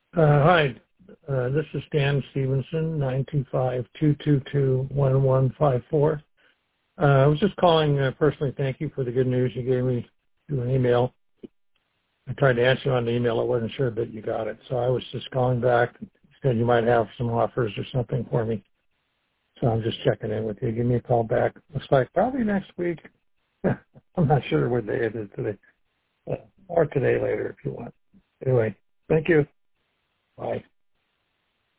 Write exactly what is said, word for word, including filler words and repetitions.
Uh, hi, uh, this is Dan Stevenson, nine two five, two two two, one one five four. Uh, I was just calling uh, personally thank you for the good news you gave me through an email. I tried to answer on the email. I wasn't sure that you got it, so I was just calling back. You said you might have some offers or something for me, so I'm just checking in with you. Give me a call back. Looks like probably next week. I'm not sure what day it is today, uh, or today later if you want. Anyway, thank you. Bye.